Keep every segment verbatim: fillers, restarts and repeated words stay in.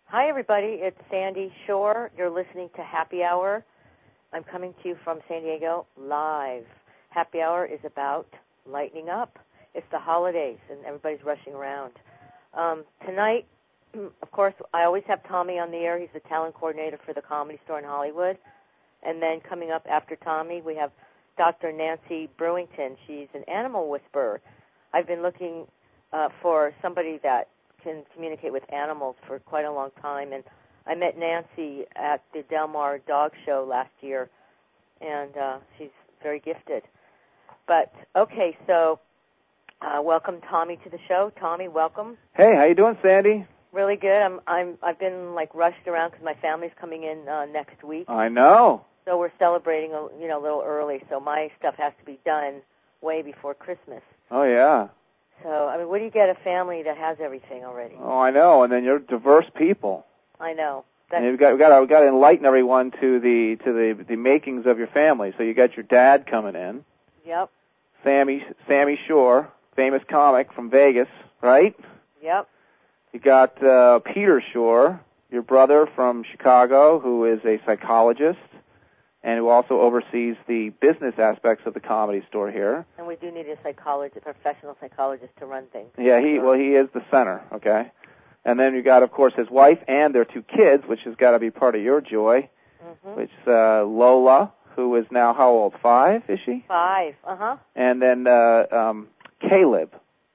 Hi, everybody. It's Sandy Shore. You're listening to Happy Hour. I'm coming to you from San Diego live. Happy Hour is about lightening up. It's the holidays, and everybody's rushing around. Um, tonight, of course, I always have Tommy on the air. He's the talent coordinator for the Comedy Store in Hollywood. And then coming up after Tommy, we have Doctor Nancy Brewington. She's an animal whisperer. I've been looking uh, for somebody that can communicate with animals for quite a long time, and I met Nancy at the Del Mar Dog Show last year, and uh, she's very gifted. But okay, so uh, welcome Tommy to the show. Tommy, welcome. Hey, how you doing, Sandy? Really good. I'm I'm I've been like rushed around because my family's coming in uh, next week. I know. So we're celebrating a, you know a little early. So my stuff has to be done way before Christmas. Oh yeah. So, I mean, what do you get a family that has everything already? Oh, I know, and then you're diverse people. I know. That's and we've got we got we got to enlighten everyone to the to the the makings of your family. So you got your dad coming in. Yep. Sammy Sammy Shore, famous comic from Vegas, right? Yep. You got uh, Peter Shore, your brother from Chicago, who is a psychologist and who also oversees the business aspects of the Comedy Store here. And we do need a psychologist, a professional psychologist to run things. Yeah, he well, he is the center, okay? And then you got, of course, his wife and their two kids, which has got to be part of your joy, mm-hmm. which is uh, Lola, who is now how old? Five, is she? Five, uh-huh. And then uh, um, Caleb,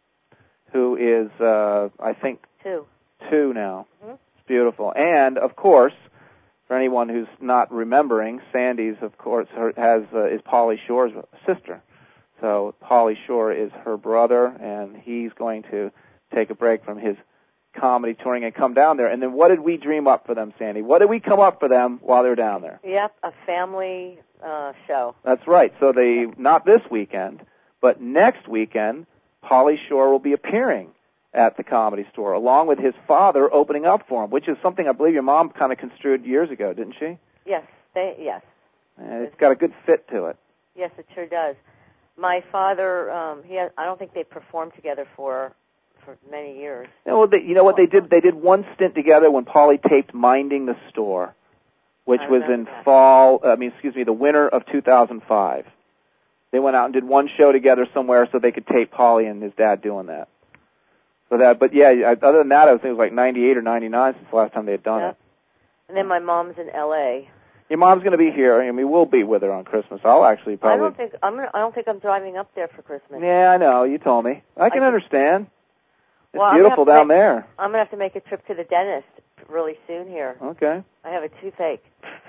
who is, uh, I think, two. Two now. Mm-hmm. It's beautiful. And, of course, for anyone who's not remembering, Sandy's, of course, her, has uh, is Pauly Shore's sister. So Pauly Shore is her brother, and he's going to take a break from his comedy touring and come down there. And then what did we dream up for them, Sandy? What did we come up for them while they're down there? Yep, a family uh, show. That's right. So they, not this weekend, but next weekend, Pauly Shore will be appearing at the Comedy Store, along with his father opening up for him, which is something I believe your mom kind of construed years ago, didn't she? Yes, they, yes. And it's got a good fit to it. Yes, it sure does. My father, um, he has, I don't think they performed together for for many years. You know, they, you know what they did? They did one stint together when Pauly taped Minding the Store, which was in that. fall, I mean, excuse me, the winter of two thousand five. They went out and did one show together somewhere so they could tape Pauly and his dad doing that. So that, but yeah, other than that, I think it was like ninety-eight or ninety-nine since the last time they had done yep. it. And then my mom's in L A. Your mom's going to be here, and we will be with her on Christmas. I'll actually probably. I don't think I'm. Gonna, I don't think I'm driving up there for Christmas. Yeah, I know. You told me. I can I understand. It's well, beautiful down make, there. I'm gonna have to make a trip to the dentist really soon here. Okay. I have a toothache.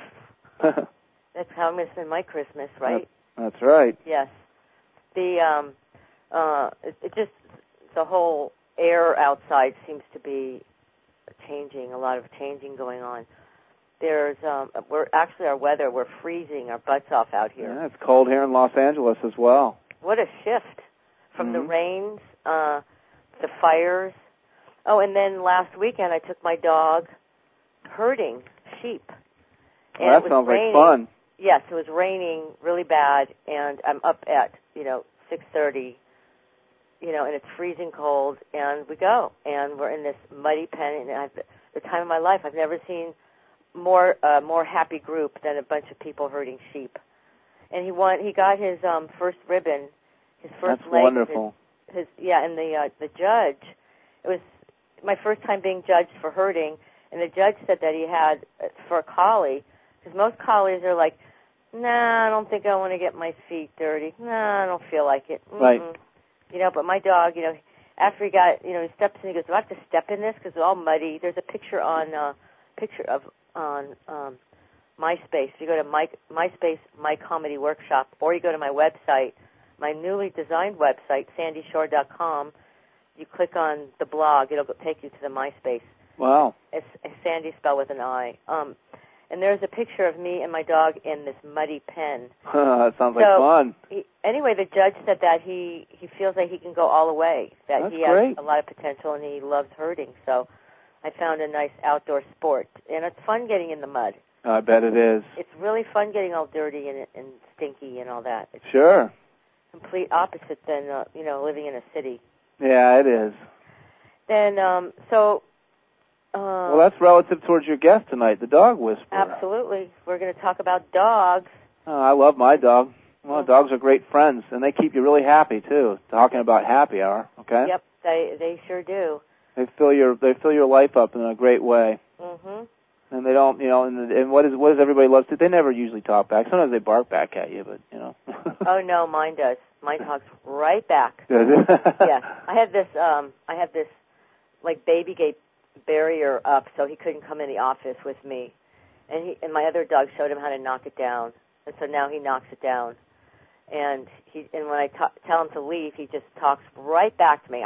That's how I'm gonna spend my Christmas, right? That, that's right. Yes. The um, uh, it, it just the whole air outside seems to be changing. A lot of changing going on. There's um, we're actually our weather. We're freezing our butts off out here. Yeah, it's cold here in Los Angeles as well. What a shift from mm-hmm. the rains, uh, the fires. Oh, and then last weekend I took my dog herding sheep. And Well, that it was sounds raining. like fun. Yes, it was raining really bad, and I'm up at you know six thirty. You know, and it's freezing cold, and we go, and we're in this muddy pen, and I've, the time of my life, I've never seen more uh, more happy group than a bunch of people herding sheep. And he won. He got his um, first ribbon, his first That's leg. wonderful. His, his yeah, and the uh, the judge. It was my first time being judged for herding, and the judge said that he had uh, for a collie, because most collies are like, nah, I don't think I want to get my feet dirty. Nah, I don't feel like it. Mm-mm. Right. You know, but my dog, you know, after he got, you know, he steps in, he goes, do I have to step in this? Because it's all muddy. There's a picture on, uh, picture of, on um, MySpace. You go to my, MySpace, My Comedy Workshop, or you go to my website, my newly designed website, sandy shore dot com. You click on the blog. It'll take you to the MySpace. Wow. It's, it's Sandy spelled with an I. Um, and there's a picture of me and my dog in this muddy pen. That sounds like so fun. He, anyway, the judge said that he, he feels like he can go all the way, that That's he great. has a lot of potential and he loves herding. So I found a nice outdoor sport. And it's fun getting in the mud. I bet it is. It's really fun getting all dirty and, and stinky and all that. It's sure. complete opposite than, uh, you know, living in a city. Yeah, it is. Then, um, so Uh, well, that's relative towards your guest tonight, the dog whisperer. Absolutely. We're going to talk about dogs. Oh, I love my dog. Well, mm-hmm. Dogs are great friends, and they keep you really happy too. Talking about happy hour, okay? Yep, they they sure do. They fill your they fill your life up in a great way. Mhm. And they don't, you know, and, and what is what does everybody love to? They never usually talk back. Sometimes they bark back at you, but you know. Oh no, mine does. Mine talks right back. Does it? Yeah, I had this um I had this like baby gate barrier up, so he couldn't come in the office with me, and he and my other dog showed him how to knock it down, and so now he knocks it down. And he and when I t- tell him to leave, he just talks right back to me,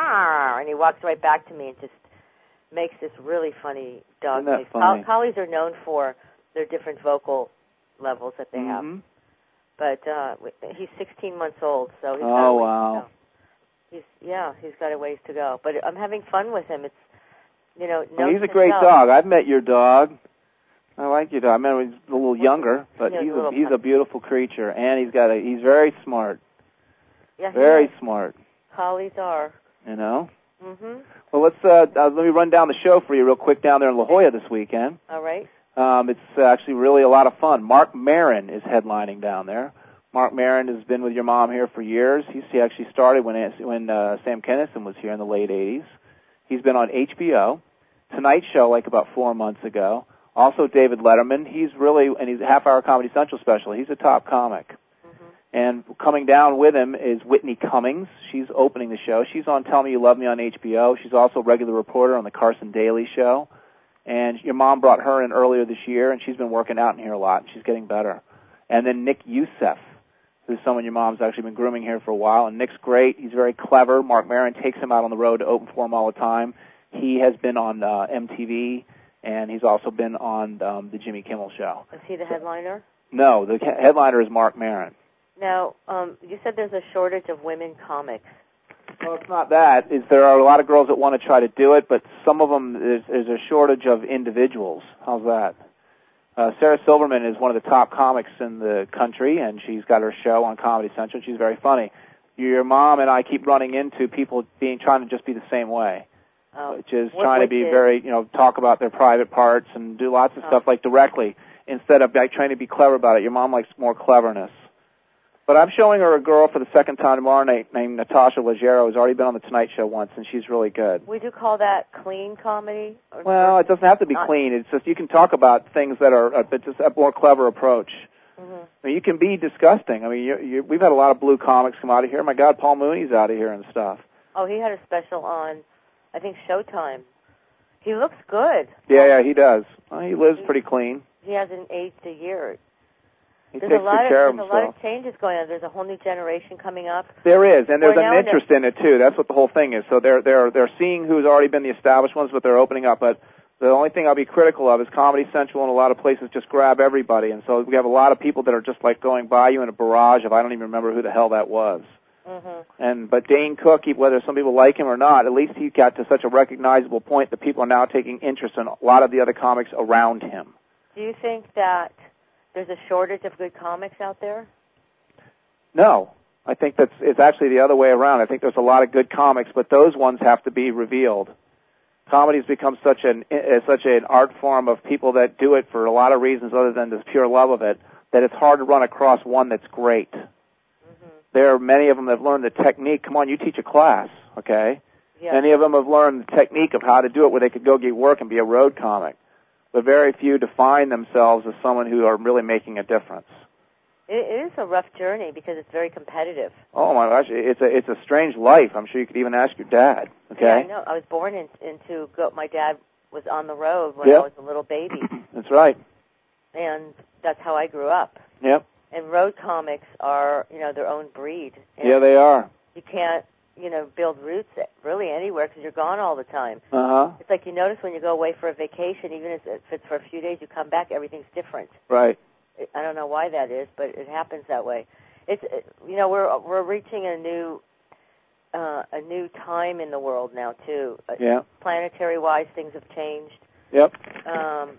and he walks right back to me and just makes this really funny dog Isn't that face. funny? Coll- collies are known for their different vocal levels that they mm-hmm. have. But uh, he's sixteen months old, so he's oh got a ways wow. to go. He's yeah, he's got a ways to go. But I'm having fun with him. It's you know, well, he's a great self. dog. I've met your dog. I like your dog. I remember he's a little younger, but yeah, he's a a, he's a beautiful creature, and he's got a he's very smart. Yeah, very is. smart. Collies are. You know. Mhm. Well, let's uh, uh, let me run down the show for you real quick down there in La Jolla this weekend. All right. Um, it's uh, actually really a lot of fun. Mark Maron is headlining down there. Mark Maron has been with your mom here for years. He's, he actually started when when uh, Sam Kinison was here in the late eighties. He's been on H B O, Tonight Show, like about four months ago. Also David Letterman. He's really, and he's a half-hour Comedy Central special. He's a top comic. Mm-hmm. And coming down with him is Whitney Cummings. She's opening the show. She's on Tell Me You Love Me on H B O. She's also a regular reporter on the Carson Daly Show. And your mom brought her in earlier this year, and she's been working out in here a lot, and she's getting better. And then Nick Youssef, who's someone your mom's actually been grooming here for a while. And Nick's great. He's very clever. Mark Maron takes him out on the road to open for him all the time. He has been on uh, M T V, and he's also been on um, the Jimmy Kimmel Show. Is he the headliner? No, the headliner is Mark Maron. Now, um, you said there's a shortage of women comics. Well, it's not that. It's, there are a lot of girls that want to try to do it, but some of them, there's, there's a shortage of individuals. How's that? Uh, Sarah Silverman is one of the top comics in the country, and she's got her show on Comedy Central. She's very funny. Your mom and I keep running into people being trying to just be the same way, oh. which is what, trying which to be is? very, you know, talk about their private parts and do lots of oh. stuff like directly instead of like trying to be clever about it. Your mom likes more cleverness. But I'm showing her a girl for the second time tomorrow night named Natasha Leggero, who's already been on the Tonight Show once, and she's really good. Would you call that clean comedy? Or well, it doesn't have to be not? clean. It's just you can talk about things that are a, just a more clever approach. Mm-hmm. I mean, you can be disgusting. I mean, you, you, we've had a lot of blue comics come out of here. My God, Paul Mooney's out of here and stuff. Oh, he had a special on, I think, Showtime. He looks good. Yeah, yeah, he does. Well, he lives pretty clean. He hasn't aged a year. He there's takes a lot good care of, of there's himself. a lot of changes going on. There's a whole new generation coming up. There is, and there's We're an now in interest in it too. That's what the whole thing is. So they're they're they're seeing who's already been the established ones, but they're opening up. But the only thing I'll be critical of is Comedy Central and a lot of places just grab everybody, and so we have a lot of people that are just like going by you in a barrage of I don't even remember who the hell that was. Mm-hmm. And but Dane Cook, whether some people like him or not, at least he got to such a recognizable point that people are now taking interest in a lot of the other comics around him. Do you think that there's a shortage of good comics out there? No. I think that's it's actually the other way around. I think there's a lot of good comics, but those ones have to be revealed. Comedy's become such an uh, such an art form of people that do it for a lot of reasons other than the pure love of it, that it's hard to run across one that's great. Mm-hmm. There are many of them that have learned the technique. Come on, you teach a class, okay? Yeah. Many of them have learned the technique of how to do it where they could go get work and be a road comic. But very few define themselves as someone who are really making a difference. It is a rough journey because it's very competitive. Oh my gosh, it's a it's a strange life. I'm sure you could even ask your dad. Okay. Yeah, I know. I was born in, into go. My dad was on the road when yep. I was a little baby. That's right. And that's how I grew up. Yep. And road comics are, you know, their own breed. And yeah, they are. You can't, you know, build roots really anywhere because you're gone all the time. Uh huh. It's like you notice when you go away for a vacation, even if it's for a few days, you come back, everything's different. Right. I don't know why that is, but it happens that way. It's, you know, we're we're reaching a new uh, a new time in the world now too. Yeah. Planetary-wise, things have changed. Yep. Um,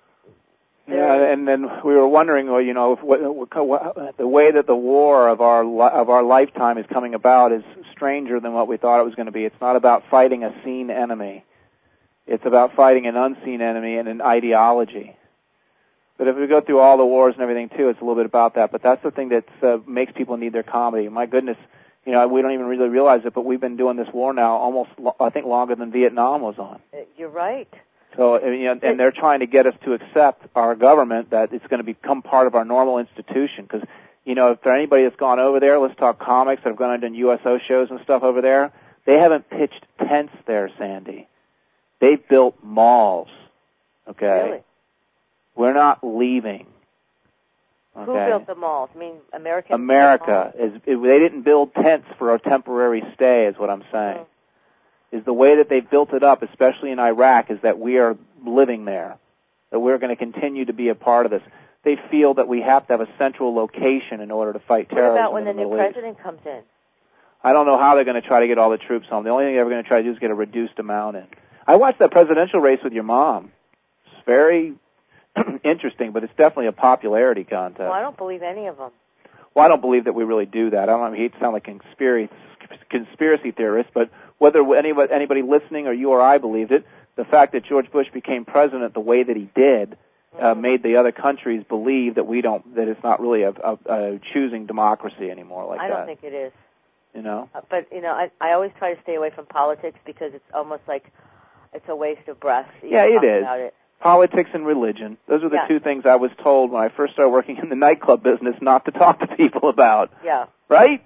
yeah, and then we were wondering, well, you know, if, what, what, the way that the war of our of our lifetime is coming about is stranger than what we thought it was going to be. It's not about fighting a seen enemy. It's about fighting an unseen enemy and an ideology. But if we go through all the wars and everything, too, it's a little bit about that. But that's the thing that uh, makes people need their comedy. My goodness, you know, we don't even really realize it, but we've been doing this war now almost, I think, longer than Vietnam was on. You're right. So, you know, and they're trying to get us to accept our government that it's going to become part of our normal institution. Because, you know, if there anybody that's gone over there, let's talk comics that have gone and done U S O shows and stuff over there, they haven't pitched tents there, Sandy. They've built malls, okay? Really? We're not leaving. Okay? Who built the malls? I mean, American. America is. It, they didn't build tents for a temporary stay, is what I'm saying. Mm-hmm. Is the way that they've built it up, especially in Iraq, is that we are living there, that we're going to continue to be a part of this. They feel that we have to have a central location in order to fight terrorism. What about when the, the new president East. comes in? I don't know how they're going to try to get all the troops home. The only thing they're ever going to try to do is get a reduced amount in. I watched that presidential race with your mom. It's very interesting, but it's definitely a popularity contest. Well, I don't believe any of them. Well, I don't believe that we really do that. I don't I hate to sound like conspiracy conspiracy theorists, but whether anybody, anybody listening or you or I believed it, the fact that George Bush became president the way that he did uh, mm-hmm. made the other countries believe that we don't, that it's not really a, a, a choosing democracy anymore like that. I don't that. think it is. You know? Uh, but, you know, I, I always try to stay away from politics because it's almost like it's a waste of breath. Yeah, it is. About it. Politics and religion. Those are the yeah. two things I was told when I first started working in the nightclub business not to talk to people about. Yeah. Right?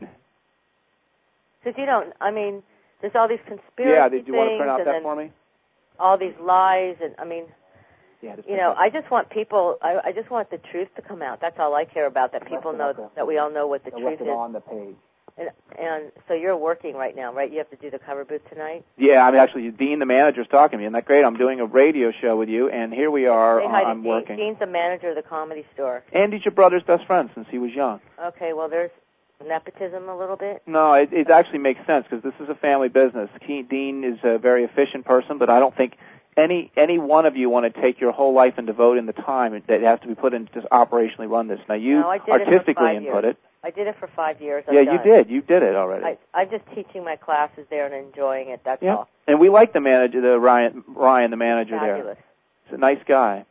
Because you don't, I mean, there's all these conspiracy Yeah, did you things want to print out and that then for me? all these lies, and, I mean, yeah, you know, I just want people, I, I just want the truth to come out. That's all I care about, that people know, the, that we all know what the the truth is. on the page. And, and so you're working right now, right? You have to do the cover booth tonight? Yeah, I'm actually, Dean, the manager's talking to me. Isn't that great? I'm doing a radio show with you, and here we are. Say hi to I'm Dean. working. Dean's the manager of the Comedy Store. Andy's your brother's best friend since he was young. Okay, well, there's nepotism a little bit? No, it, it actually makes sense because this is a family business. Dean is a very efficient person, but I don't think any any one of you want to take your whole life and devote in the time that has to be put in to just operationally run this. Now, you no, I did artistically it for five input years. it. I did it for five years. I'm yeah, done. you did. You did it already. I, I'm just teaching my classes there and enjoying it. That's yeah. all. And we like the manager, the Ryan, Ryan, the manager Fabulous. there. He's a nice guy.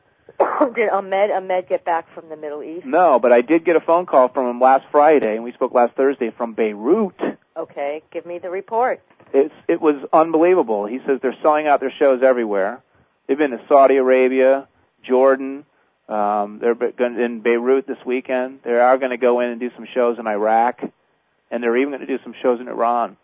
Did Ahmed Ahmed get back from the Middle East? No, but I did get a phone call from him last Friday, and we spoke last Thursday from Beirut. Okay, give me the report. It's it was unbelievable. He says they're selling out their shows everywhere. They've been to Saudi Arabia, Jordan. Um, they're in Beirut this weekend. They are going to go in and do some shows in Iraq, and they're even going to do some shows in Iran.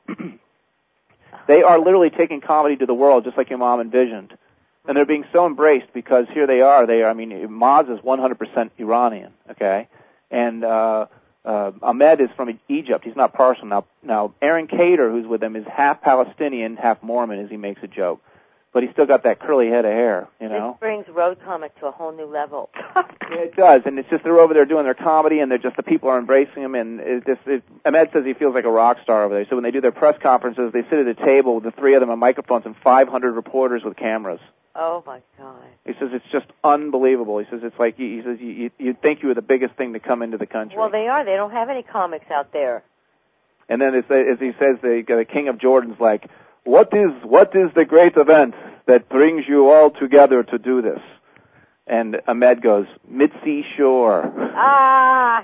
They are literally taking comedy to the world, just like your mom envisioned. And they're being so embraced because here they are. They are, I mean, Maz is one hundred percent Iranian, okay? And uh, uh, Ahmed is from Egypt. He's not partial. Now, now, Aaron Cater, who's with him, is half Palestinian, half Mormon, as he makes a joke. But he's still got that curly head of hair, you know? This brings road comic to a whole new level. Yeah, it does. And it's just they're over there doing their comedy, and they're just the people are embracing him. And it just, it, Ahmed says he feels like a rock star over there. So when they do their press conferences, they sit at a table with the three of them on microphones and five hundred reporters with cameras. Oh, my God. He says it's just unbelievable. He says it's like, he says you, you, you'd think you were the biggest thing to come into the country. Well, they are. They don't have any comics out there. And then it's, as he says, the, the King of Jordan's like, what is what is the great event that brings you all together to do this? And Ahmed goes, Mitzi Shore. Ah!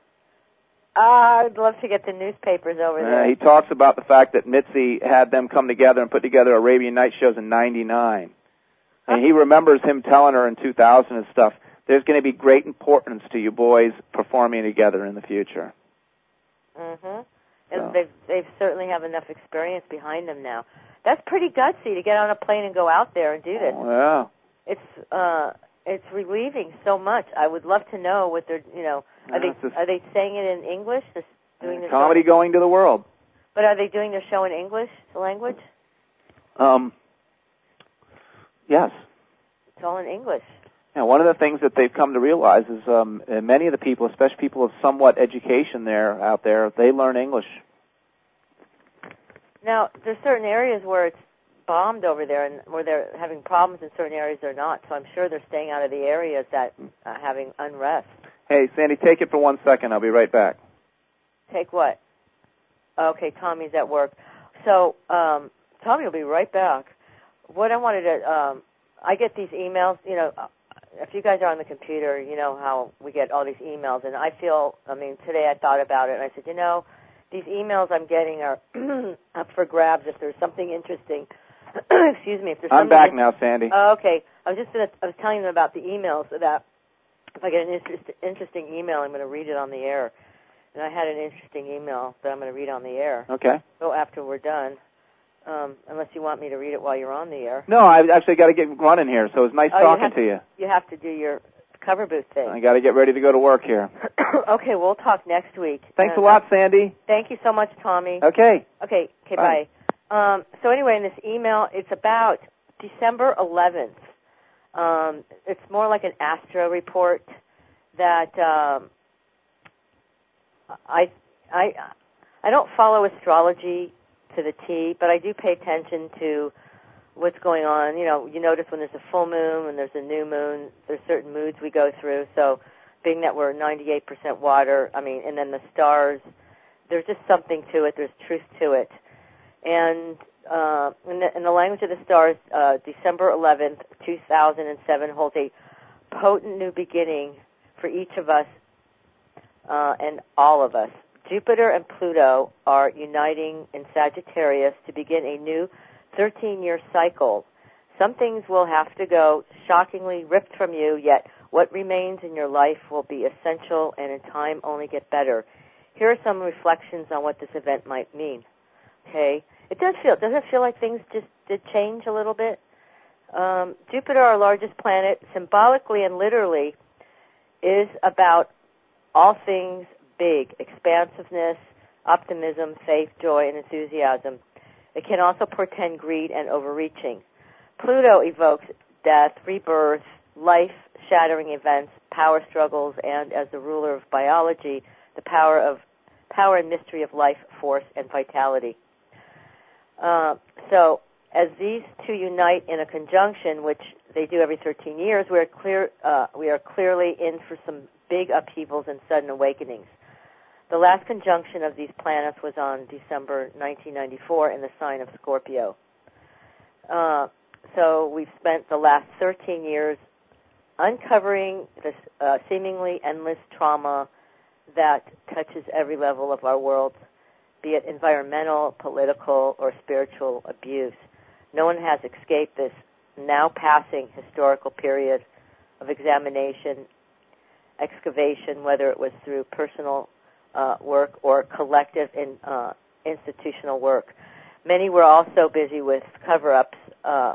Ah, I'd love to get the newspapers over there. Uh, he talks about the fact that Mitzi had them come together and put together Arabian Night shows in ninety-nine. And he remembers him telling her in two thousand and stuff, there's going to be great importance to you boys performing together in the future. Mm-hmm. And so. they've, they've certainly have enough experience behind them now. That's pretty gutsy to get on a plane and go out there and do this. Oh, yeah. It's, uh, it's relieving so much. I would love to know what they're, you know, are yeah, they, just, are they saying it in English? This, doing uh, comedy show? Going to the world. But are they doing their show in English, the language? Um, yes. It's all in English. Yeah, one of the things that they've come to realize is um, many of the people, especially people of somewhat education there out there, they learn English. Now, there's certain areas where it's bombed over there and where they're having problems in certain areas they're not. So I'm sure they're staying out of the areas that are having unrest. Hey, Sandy, take it for one second. I'll be right back. Take what? Okay, Tommy's at work. So um, Tommy will be right back. what I wanted to, um, I get these emails, you know, if you guys are on the computer, you know how we get all these emails, and I feel, I mean, today I thought about it, and I said, you know, these emails I'm getting are up for grabs if there's something interesting. Excuse me. If there's I'm back in- now, Sandy. Oh, okay. I was just gonna, I was telling them about the emails so that if I get an interest, interesting email, I'm going to read it on the air. And I had an interesting email that I'm going to read on the air. Okay. So after we're done, um, unless you want me to read it while you're on the air. No, I've actually got to get running here, so it was nice oh, talking you to you. You have to do your cover booth thing. I got to get ready to go to work here. Okay, we'll talk next week. Thanks and, a lot, uh, Sandy. Thank you so much, Tommy. Okay. Okay, okay, bye. bye. Um, so anyway, in this email, it's about December eleventh. Um, it's more like an astro report that um, I, I, I don't follow astrology to the T, but I do pay attention to what's going on. You know, you notice when there's a full moon and there's a new moon, there's certain moods we go through. So being that we're ninety-eight percent water, I mean, and then the stars, there's just something to it. There's truth to it. And uh, in, the, in the language of the stars, uh, December eleventh, two thousand seven holds a potent new beginning for each of us uh, and all of us. Jupiter and Pluto are uniting in Sagittarius to begin a new thirteen-year cycle. Some things will have to go shockingly ripped from you, yet what remains in your life will be essential and in time only get better. Here are some reflections on what this event might mean. Okay, it does feel, does it feel like things just did change a little bit? Um, Jupiter, our largest planet, symbolically and literally is about all things big, expansiveness, optimism, faith, joy, and enthusiasm. It can also portend greed and overreaching. Pluto evokes death, rebirth, life-shattering events, power struggles, and as the ruler of biology, the power of power and mystery of life, force, and vitality. Uh, so, as these two unite in a conjunction, which they do every thirteen years, we are clear. Uh, we are clearly in for some big upheavals and sudden awakenings. The last conjunction of these planets was on December nineteen ninety-four in the sign of Scorpio. Uh, so we've spent the last thirteen years uncovering this uh, seemingly endless trauma that touches every level of our world, be it environmental, political, or spiritual abuse. No one has escaped this now passing historical period of examination, excavation, whether it was through personal uh, work or collective in, uh, institutional work. Many were also busy with cover-ups, uh,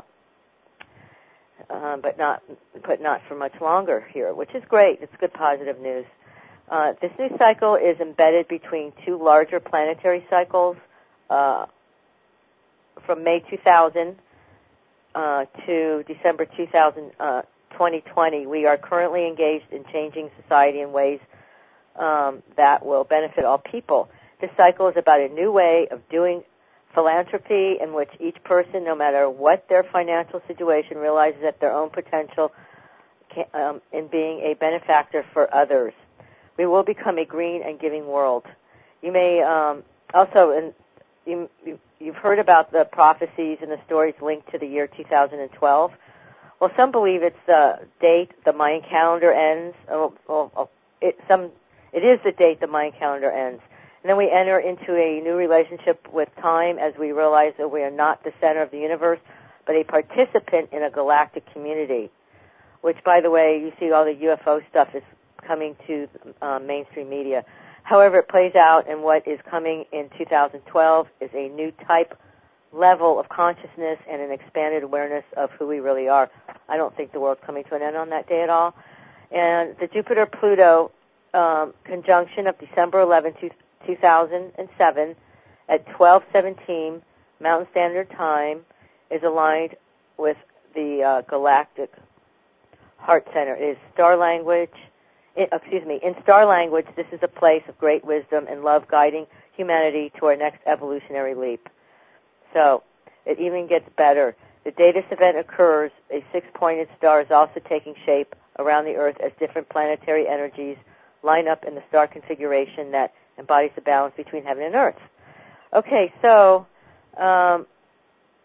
uh, but not but not for much longer here, which is great. It's good positive news. Uh, this new cycle is embedded between two larger planetary cycles uh, from May two thousand uh, to December two thousand, uh, twenty twenty. We are currently engaged in changing society in ways um, that will benefit all people. This cycle is about a new way of doing philanthropy in which each person, no matter what their financial situation, realizes that their own potential can, um, in being a benefactor for others. We will become a green and giving world. You may um, also, in, you, you, you've heard about the prophecies and the stories linked to the year two thousand twelve. Well, some believe it's the date the Mayan calendar ends. Oh, oh, oh, it, some, it is the date the Mayan calendar ends. And then we enter into a new relationship with time as we realize that we are not the center of the universe, but a participant in a galactic community, which, by the way, you see all the U F O stuff is coming to uh, mainstream media. However, it plays out, and what is coming in two thousand twelve is a new type level of consciousness and an expanded awareness of who we really are. I don't think the world's coming to an end on that day at all. And the Jupiter-Pluto um, conjunction of December eleventh, two thousand seven at twelve seventeen Mountain Standard Time is aligned with the uh, galactic heart center. It is star language. In, excuse me, in star language, this is a place of great wisdom and love guiding humanity to our next evolutionary leap. So, it even gets better. The day this event occurs, a six-pointed star is also taking shape around the Earth as different planetary energies line up in the star configuration that embodies the balance between heaven and earth. Okay, so um,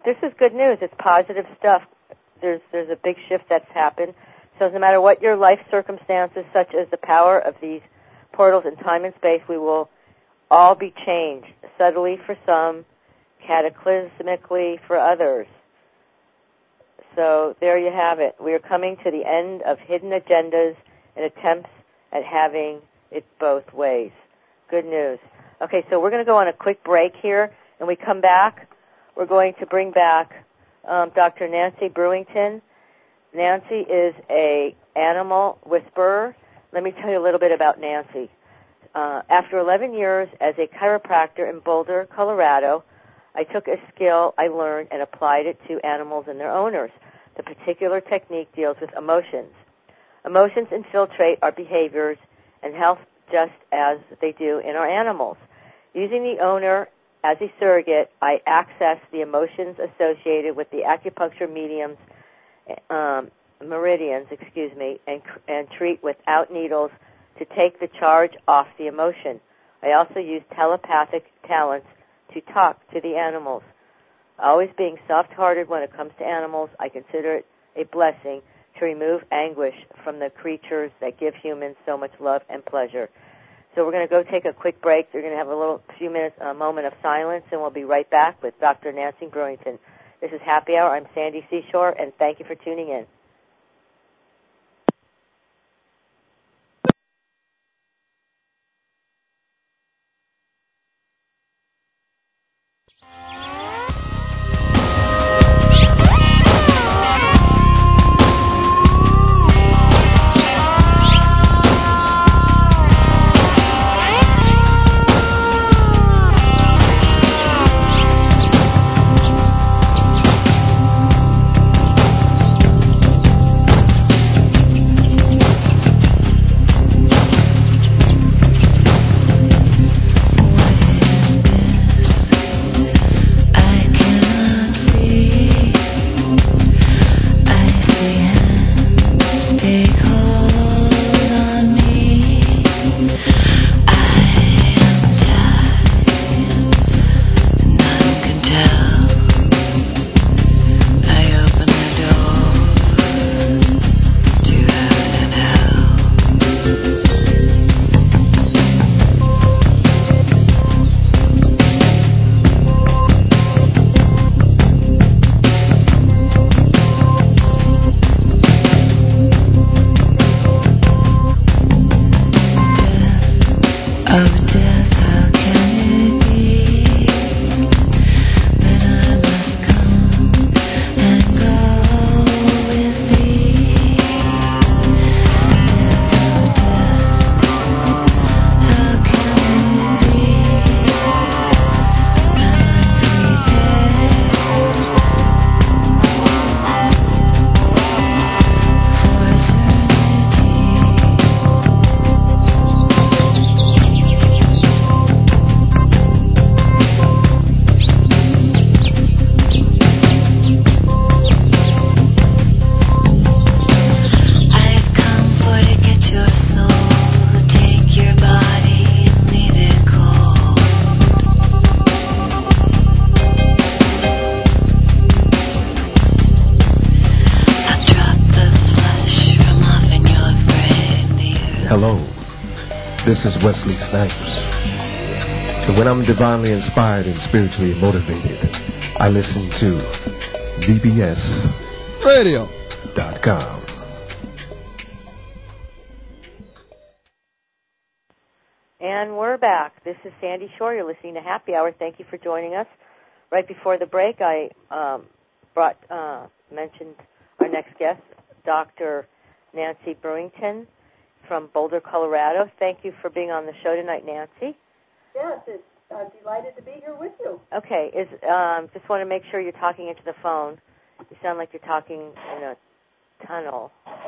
this is good news. It's positive stuff. There's there's a big shift that's happened. So no matter what your life circumstances, such as the power of these portals in time and space, we will all be changed, subtly for some, cataclysmically for others. So there you have it. We are coming to the end of hidden agendas and attempts at having it both ways. Good news. Okay, so we're going to go on a quick break here, and we come back. We're going to bring back um, Doctor Nancy Brewington. Nancy is a animal whisperer. Let me tell you a little bit about Nancy. Uh, after eleven years as a chiropractor in Boulder, Colorado, I took a skill I learned and applied it to animals and their owners. The particular technique deals with emotions. Emotions infiltrate our behaviors and health just as they do in our animals. Using the owner as a surrogate, I access the emotions associated with the acupuncture mediums, um, meridians, excuse me, and, and treat without needles to take the charge off the emotion. I also use telepathic talents to talk to the animals. Always being soft-hearted when it comes to animals, I consider it a blessing to remove anguish from the creatures that give humans so much love and pleasure. So we're going to go take a quick break. We're going to have a little few minutes, a moment of silence, and we'll be right back with Doctor Nancy Brewington. This is Happy Hour. I'm Sandy Seashore, and thank you for tuning in. This is Wesley Snipes. And when I'm divinely inspired and spiritually motivated, I listen to B B S Radio dot com. And we're back. This is Sandy Shore. You're listening to Happy Hour. Thank you for joining us. Right before the break, I um, brought uh, mentioned our next guest, Doctor Nancy Brewington from Boulder, Colorado. Thank you for being on the show tonight, Nancy. Yes, it's, I'm delighted to be here with you. Okay, is um, just want to make sure you're talking into the phone. You sound like you're talking in a tunnel.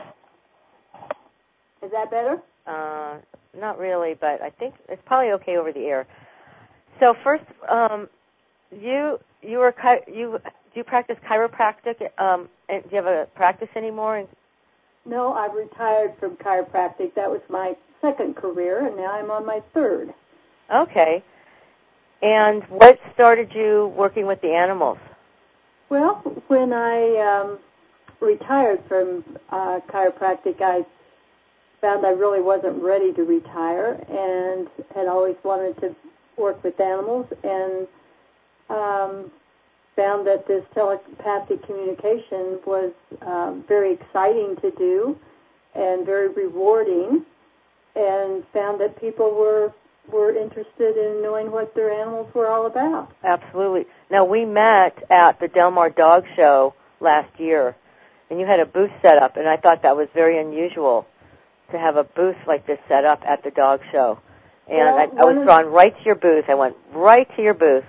Is that better? Uh, not really, but I think it's probably okay over the air. So first, um, you you were you do you practice chiropractic? Um, and do you have a practice anymore? No, I've retired from chiropractic. That was my second career, and now I'm on my third. Okay. And what started you working with the animals? Well, when I um, retired from uh, chiropractic, I found I really wasn't ready to retire and had always wanted to work with animals, and um, found that this telepathic communication was um, very exciting to do and very rewarding, and found that people were were interested in knowing what their animals were all about. Absolutely. Now, we met at the Del Mar Dog Show last year, and you had a booth set up, and I thought that was very unusual to have a booth like this set up at the dog show. And well, I, I was drawn right to your booth. I went right to your booth.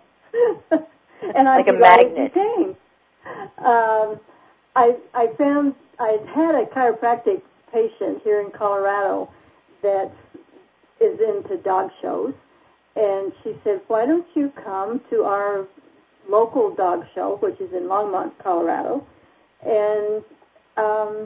And like I a magnet. Came. Um, I I found I had a chiropractic patient here in Colorado that is into dog shows, and she said, "Why don't you come to our local dog show, which is in Longmont, Colorado, and um,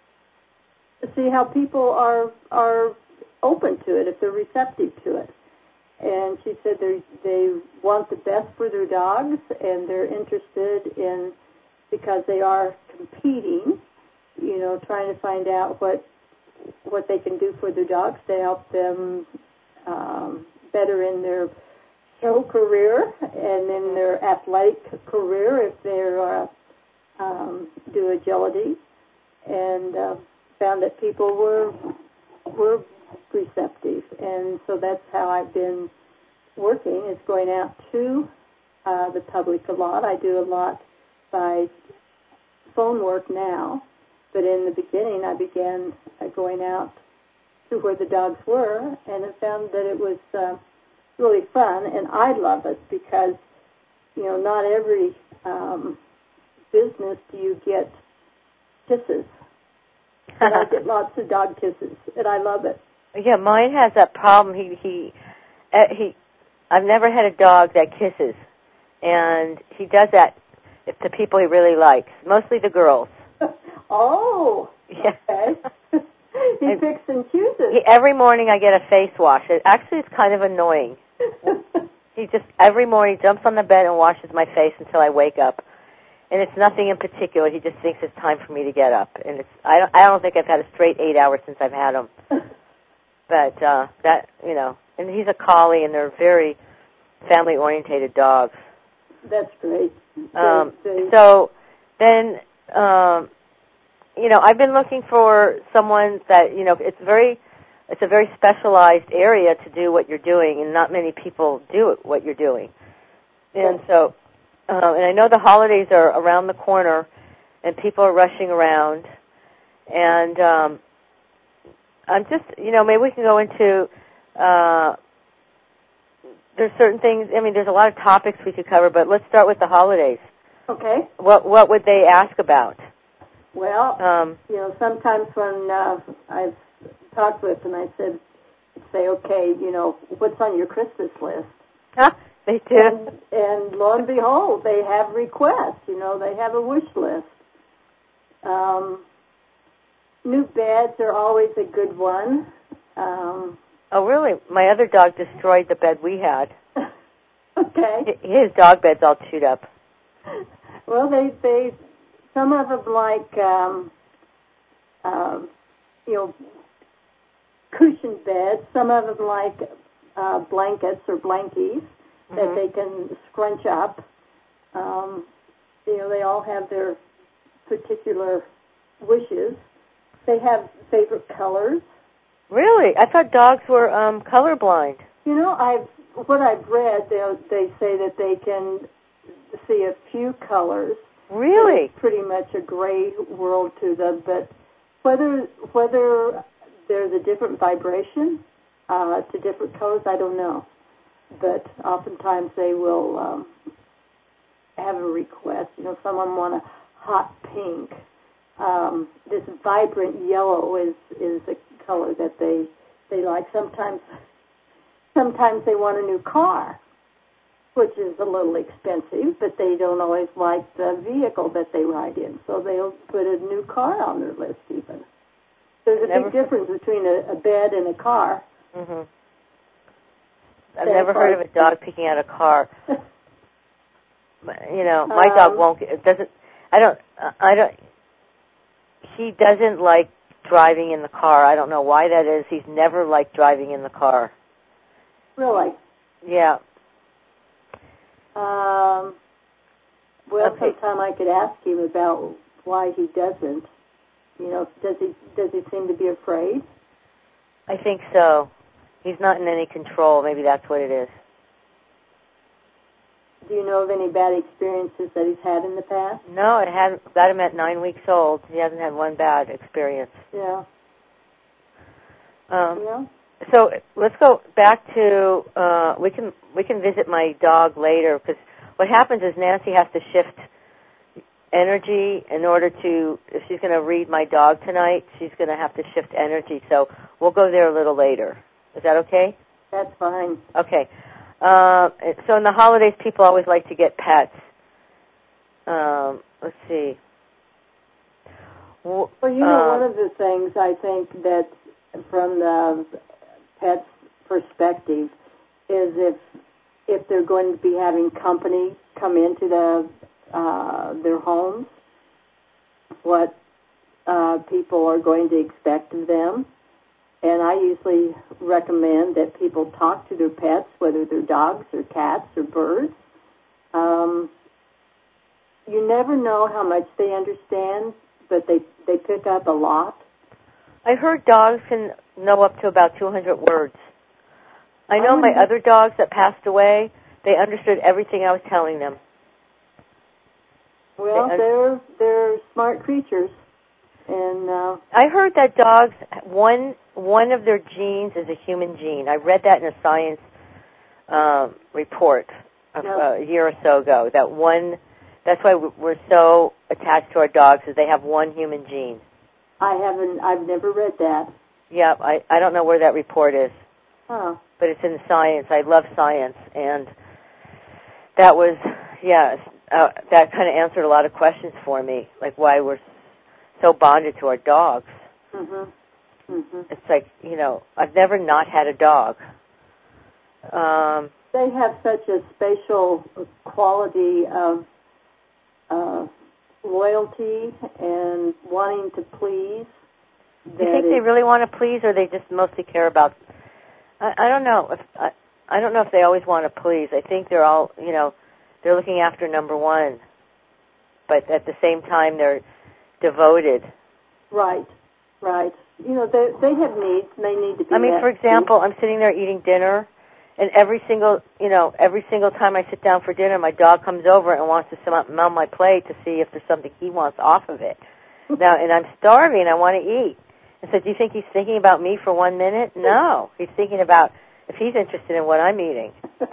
see how people are are open to it, if they're receptive to it." And she said they they want the best for their dogs, and they're interested in, because they are competing, you know, trying to find out what what they can do for their dogs to help them um, better in their show career and in their athletic career if they're uh, um, do agility, and uh, found that people were were receptive, and so that's how I've been working, is going out to uh, the public a lot. I do a lot by phone work now, but in the beginning I began uh, going out to where the dogs were, and I found that it was uh, really fun, and I love it because, you know, not every um, business do you get kisses. And I get lots of dog kisses, and I love it. Yeah, mine has that problem. He he uh, he. I've never had a dog that kisses, and he does that to people he really likes, mostly the girls. Oh, yeah. Okay. He I, picks and chooses. He, every morning I get a face wash. It, actually, it's kind of annoying. He just every morning jumps on the bed and washes my face until I wake up. And it's nothing in particular. He just thinks it's time for me to get up. And it's I don't I don't think I've had a straight eight hours since I've had him. But uh, that you know, and he's a collie, and they're very family-orientated dogs. That's great. Um, great. So then, um, you know, I've been looking for someone that you know it's very it's a very specialized area to do what you're doing, and not many people do it, what you're doing. And so. Um, and I know the holidays are around the corner, and people are rushing around. And um, I'm just, you know, maybe we can go into, uh, there's certain things, I mean, there's a lot of topics we could cover, but let's start with the holidays. Okay. What what would they ask about? Well, um, you know, sometimes when uh, I've talked with them, I said, say, okay, you know, what's on your Christmas list? Huh? They do. And, and lo and behold, they have requests. You know, they have a wish list. Um, new beds are always a good one. Um, oh, really? My other dog destroyed the bed we had. Okay. His dog bed's all chewed up. Well, they, they some of them like, um, um, you know, cushioned beds. Some of them like uh, blankets or blankies that mm-hmm. they can scrunch up. Um, you know, they all have their particular wishes. They have favorite colors. Really? I thought dogs were um, colorblind. You know, I've what I've read, they they say that they can see a few colors. Really? It's pretty much a gray world to them, but whether whether there's a different vibration uh, to different colors, I don't know. But oftentimes they will um, have a request. You know, someone want a hot pink. Um, this vibrant yellow is, is a color that they they like. Sometimes sometimes they want a new car, which is a little expensive, but they don't always like the vehicle that they ride in, so they'll put a new car on their list even. There's a never big difference between a, a bed and a car. Mm-hmm. I've never heard of a dog picking out a car. You know, my um, dog won't. It doesn't. I don't. I don't. He doesn't like driving in the car. I don't know why that is. He's never liked driving in the car. Really? Yeah. Um. Well, okay. sometime I could ask him about why he doesn't. You know, does he does he seem to be afraid? I think so. He's not in any control. Maybe that's what it is. Do you know of any bad experiences that he's had in the past? No, I hadn't. Got him at nine weeks old. He hasn't had one bad experience. Yeah. Um, yeah. So let's go back to. Uh, we can we can visit my dog later, because what happens is Nancy has to shift energy in order to. If she's going to read my dog tonight, she's going to have to shift energy. So we'll go there a little later. Is that okay? That's fine. Okay. Uh, so in the holidays, people always like to get pets. Um, let's see. Well, you know, uh, one of the things I think that from the pet's perspective is if if they're going to be having company come into the uh, their homes, what uh, people are going to expect of them. And I usually recommend that people talk to their pets, whether they're dogs or cats or birds. Um, you never know how much they understand, but they, they pick up a lot. I heard dogs can know up to about two hundred words. I know my other dogs that passed away, they understood everything I was telling them. Well, they un- they're, they're smart creatures. And uh, I heard that dogs, one one of their genes is a human gene. I read that in a science um, report of, yeah. uh, a year or so ago. That one, that's why we're so attached to our dogs, is they have one human gene. I haven't. I've never read that. Yeah, I I don't know where that report is. Huh. But it's in science. I love science, and that was yeah. Uh, that kind of answered a lot of questions for me, like why we're so bonded to our dogs. Mm-hmm. Mm-hmm. It's like, you know, I've never not had a dog. Um, they have such a spatial quality of uh, loyalty and wanting to please. Do you think they really want to please, or they just mostly care about? I, I don't know. If, I, I don't know if they always want to please. I think they're all, you know, they're looking after number one, but at the same time they're devoted. Right, right. You know, they they have needs, and they need to be I mean, met. for example, I'm sitting there eating dinner, and every single, you know, every single time I sit down for dinner, my dog comes over and wants to smell my plate to see if there's something he wants off of it. Now, and I'm starving, I want to eat. I said, do you think he's thinking about me for one minute? No, he's thinking about if he's interested in what I'm eating.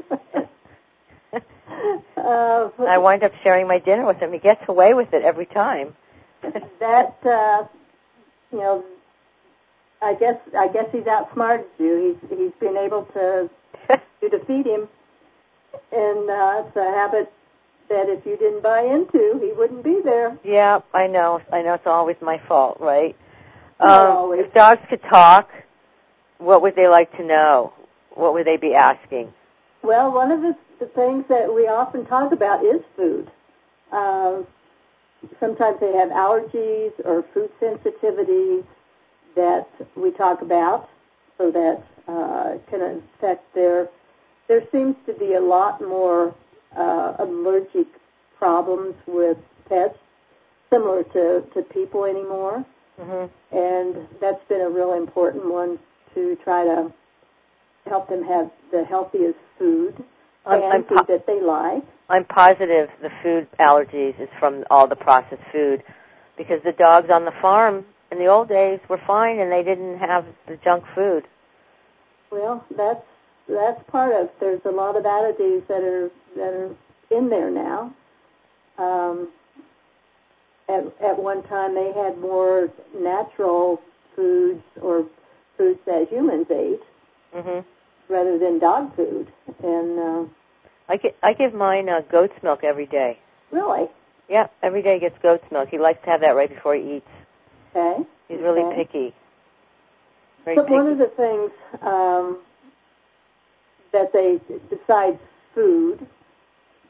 uh, I wind up sharing my dinner with him. He gets away with it every time. that, uh, you know, I guess I guess he's outsmarted you. He's he's been able to to defeat him, and uh, it's a habit that if you didn't buy into, he wouldn't be there. Yeah, I know. I know it's always my fault, right? Not Um, always. If dogs could talk, what would they like to know? What would they be asking? Well, one of the, the things that we often talk about is food. Uh, sometimes they have allergies or food sensitivities that we talk about, so that uh, can affect their. There seems to be a lot more uh, allergic problems with pets, similar to, to people anymore. Mm-hmm. And that's been a real important one to try to help them have the healthiest food I'm, and I'm food po- that they like. I'm positive the food allergies is from all the processed food, because the dogs on the farm in the old days were fine and they didn't have the junk food. Well, that's that's part of. There's a lot of additives that are that are in there now. Um, at at one time, they had more natural foods or foods that humans ate, mm-hmm. rather than dog food. And uh, I get, I give mine uh, goat's milk every day. Really? Yeah, every day he gets goat's milk. He likes to have that right before he eats. Okay. He's really okay. picky. Very but picky. one of the things um, that they, besides food,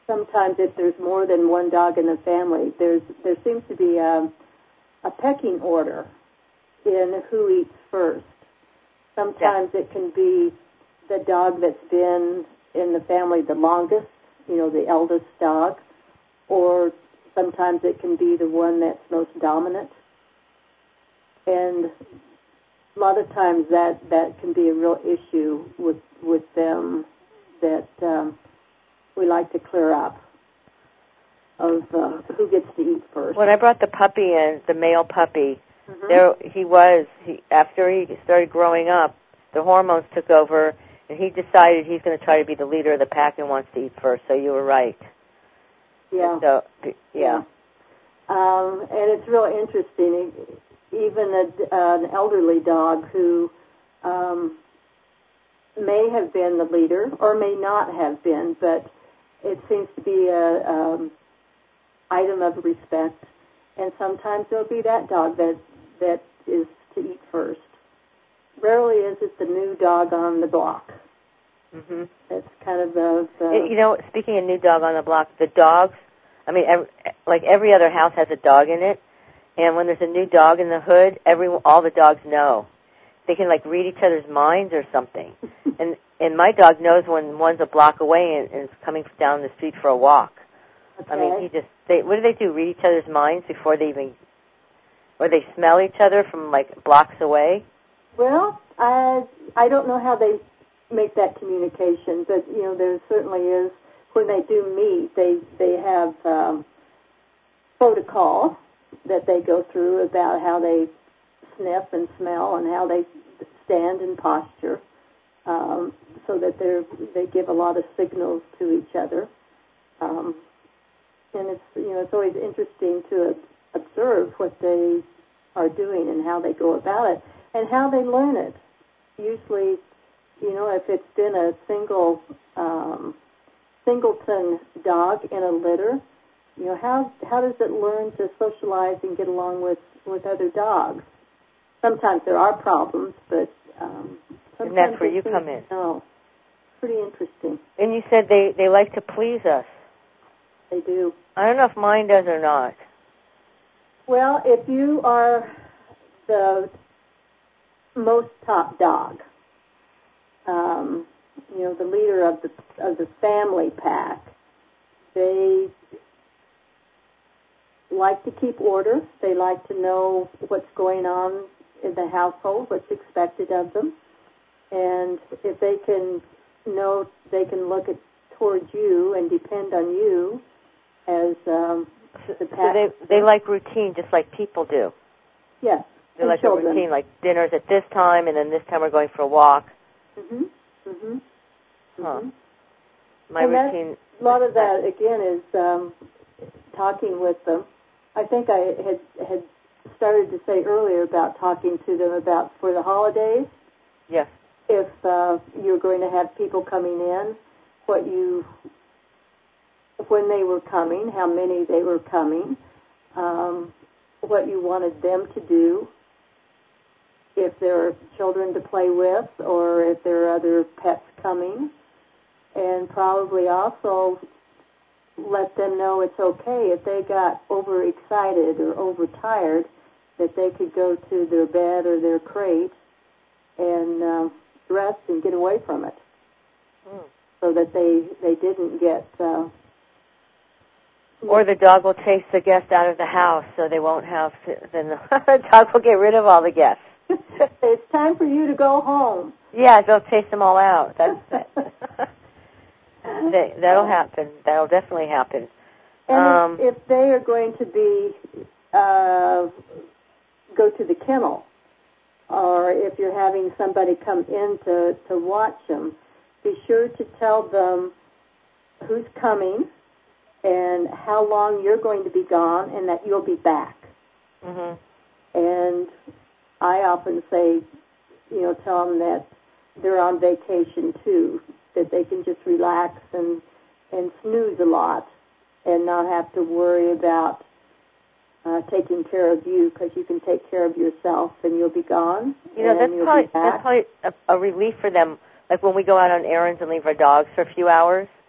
sometimes if there's more than one dog in the family, there's there seems to be a, a pecking order in who eats first. Sometimes yeah. it can be the dog that's been in the family the longest, you know, the eldest dog, or sometimes it can be the one that's most dominant. And a lot of times that, that can be a real issue with with them that um, we like to clear up of uh, who gets to eat first. When I brought the puppy in, the male puppy, mm-hmm. there he was, he, after he started growing up, the hormones took over, and he decided he's going to try to be the leader of the pack and wants to eat first, so you were right. Yeah. So, yeah. yeah. Um, and it's real interesting. Even a, uh, an elderly dog who um, may have been the leader or may not have been, but it seems to be a um, item of respect. And sometimes there'll be that dog that that is to eat first. Rarely is it the new dog on the block. Mm-hmm. It's kind of the, the... You know, speaking of new dog on the block, the dogs, I mean, every, like every other house has a dog in it, and when there's a new dog in the hood, every all the dogs know. They can, like, read each other's minds or something. and and my dog knows when one's a block away and, and is coming down the street for a walk. Okay. I mean, he just, they, what do they do, read each other's minds before they even, or they smell each other from, like, blocks away? Well, I I don't know how they make that communication, but, you know, there certainly is, when they do meet, they, they have um, protocol that they go through about how they sniff and smell and how they stand and posture, um, so that they they give a lot of signals to each other. Um, and it's, you know, it's always interesting to observe what they are doing and how they go about it and how they learn it. Usually, you know, if it's been a single um, singleton dog in a litter, you know, how how does it learn to socialize and get along with, with other dogs? Sometimes there are problems, but um, sometimes and that's where you come in. No, pretty interesting. And you said they, they like to please us. They do. I don't know if mine does or not. Well, if you are the most top dog, um, you know, the leader of the of the family pack, they like to keep order. They like to know what's going on in the household, what's expected of them, and if they can know, they can look at towards you and depend on you as um, the pack. So they they like routine, just like people do. Yes. They like a routine, like dinner's at this time, and then this time we're going for a walk. Mhm. Mhm. Huh. My and routine. A lot of that again is um, talking with them. I think I had had started to say earlier about talking to them about for the holidays. Yes. If uh, you're going to have people coming in, what you, when they were coming, how many they were coming, um, what you wanted them to do, if there are children to play with, or if there are other pets coming, and probably also let them know it's okay if they got overexcited or overtired, that they could go to their bed or their crate and uh, rest and get away from it, mm. so that they they didn't get. Uh, or the dog will chase the guest out of the house, so they won't have. To, then the dog will get rid of all the guests. It's time for you to go home. Yeah, they'll chase them all out. That's they, that'll happen. That'll definitely happen. And um, if, if they are going to be uh, go to the kennel, or if you're having somebody come in to, to watch them, be sure to tell them who's coming and how long you're going to be gone and that you'll be back. Mm-hmm. And I often say, you know, tell them that they're on vacation too, that they can just relax and, and snooze a lot and not have to worry about uh, taking care of you, because you can take care of yourself and you'll be gone. You know, that's probably, that's probably a, a relief for them. Like when we go out on errands and leave our dogs for a few hours,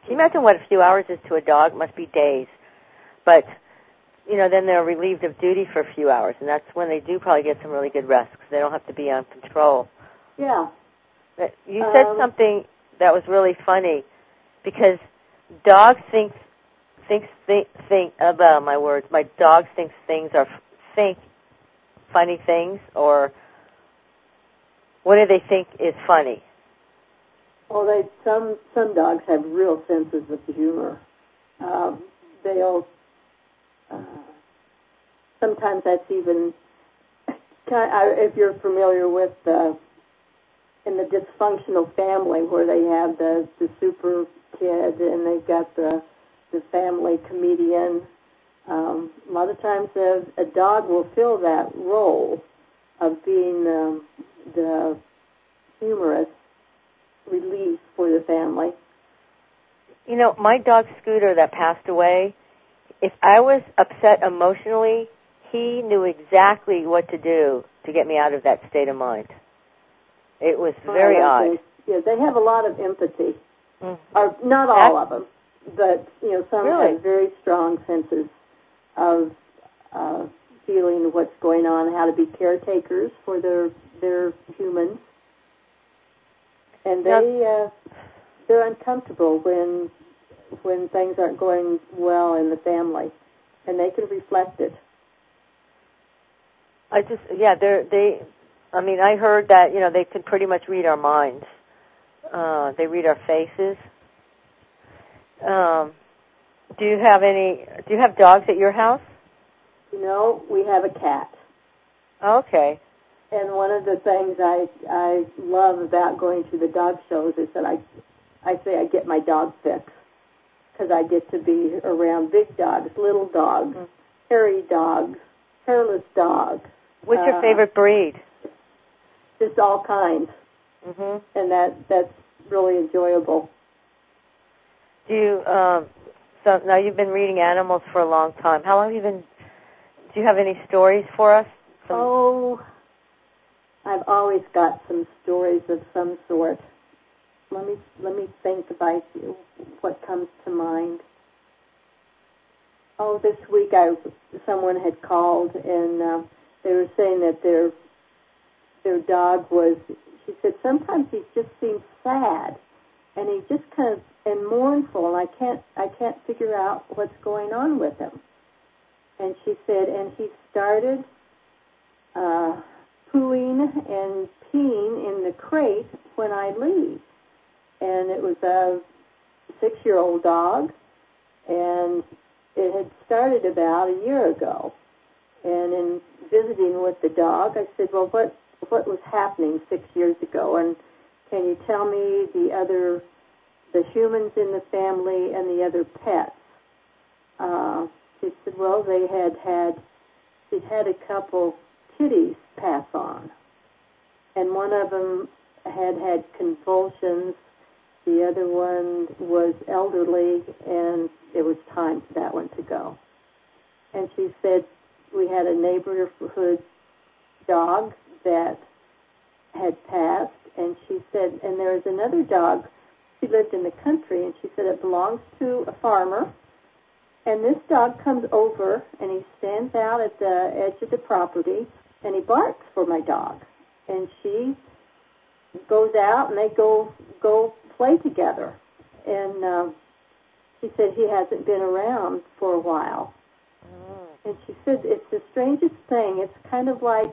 Can you imagine what a few hours is to a dog? It must be days. But, you know, then they're relieved of duty for a few hours, and that's when they do probably get some really good rest because they don't have to be on patrol. Yeah. But you said um, something that was really funny because dogs think, thinks, think, think, about my words, my dog thinks things are, think funny things, or what do they think is funny? Well, they some some dogs have real senses of humor. Um, they'll uh, sometimes that's even kind of, if you're familiar with the in the dysfunctional family where they have the the super kid and they've got the the family comedian. Um, a lot of times a, a dog will fill that role of being um, the humorous relief for the family. You know, my dog Scooter that passed away, if I was upset emotionally, he knew exactly what to do to get me out of that state of mind. It was very odd. Think, yeah, they have a lot of empathy. Mm-hmm. Or not all That's, of them, but you know, some really? have very strong senses of uh, feeling what's going on, how to be caretakers for their their humans, and they uh, they're uncomfortable when when things aren't going well in the family, and they can reflect it. I just yeah, they're they. I mean, I heard that you know they can pretty much read our minds. Uh, they read our faces. Um, do you have any? Do you have dogs at your house? No, we have a cat. Okay. And one of the things I I love about going to the dog shows is that I I say I get my dog fix because I get to be around big dogs, little dogs, mm-hmm. hairy dogs, hairless dogs. What's your uh, favorite breed? Just all kinds. Mm-hmm. And that that's really enjoyable. Do you? Um, so now you've been reading animals for a long time. How long have you been? Do you have any stories for us? Some... Oh, I've always got some stories of some sort. Let me let me think about what comes to mind. Oh, this week I someone had called and uh, they were saying that their their dog was. She said sometimes he just seems sad, and he just kind of and mournful, and I can't I can't figure out what's going on with him. And she said, and he started uh, pooing and peeing in the crate when I leave. And it was a six-year-old dog, and it had started about a year ago. And in visiting with the dog, I said, well, what what was happening six years ago? And can you tell me the other, the humans in the family and the other pets? Uh, she said, well, they had had, she'd had a couple kitties pass on. And one of them had had convulsions. The other one was elderly, and it was time for that one to go. And she said, we had a neighborhood dog that had passed, and she said, and there was another dog, she lived in the country, and she said it belongs to a farmer, and this dog comes over, and he stands out at the edge of the property, and he barks for my dog. And she goes out, and they go go play together. And um, she said he hasn't been around for a while. And she said it's the strangest thing. It's kind of like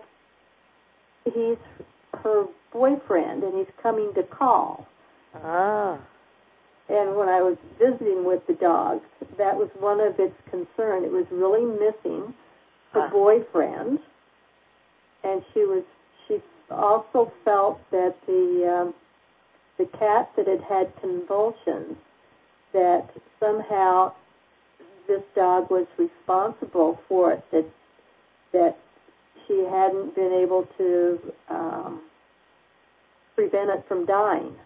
he's her boyfriend, and he's coming to call. Ah. And when I was visiting with the dog, that was one of its concerns. It was really missing her ah. boyfriend, and she was. She also felt that the um, the cat that had had convulsions, that somehow this dog was responsible for it, that that she hadn't been able to um, prevent it from dying.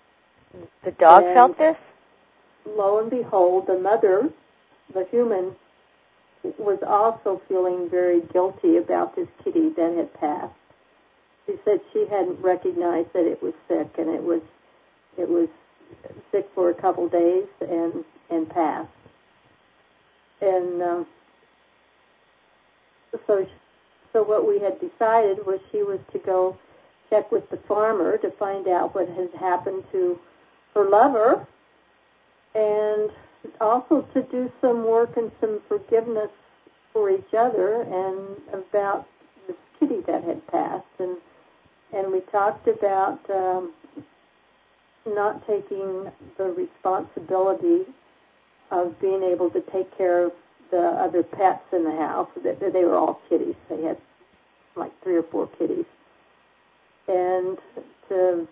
The dog and felt this? Lo and behold, the mother, the human, was also feeling very guilty about this kitty that had passed. She said she hadn't recognized that it was sick, and it was it was sick for a couple days and, and passed. And um, so, so what we had decided was she was to go check with the farmer to find out what had happened to her lover, and also to do some work and some forgiveness for each other and about this kitty that had passed. And and we talked about um, not taking the responsibility of being able to take care of the other pets in the house. That they were all kitties. They had like three or four kitties. And to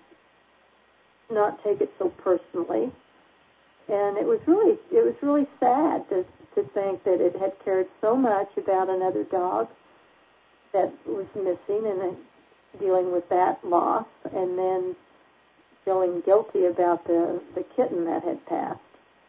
not take it so personally. And it was really it was really sad to to think that it had cared so much about another dog that was missing and dealing with that loss, and then feeling guilty about the, the kitten that had passed.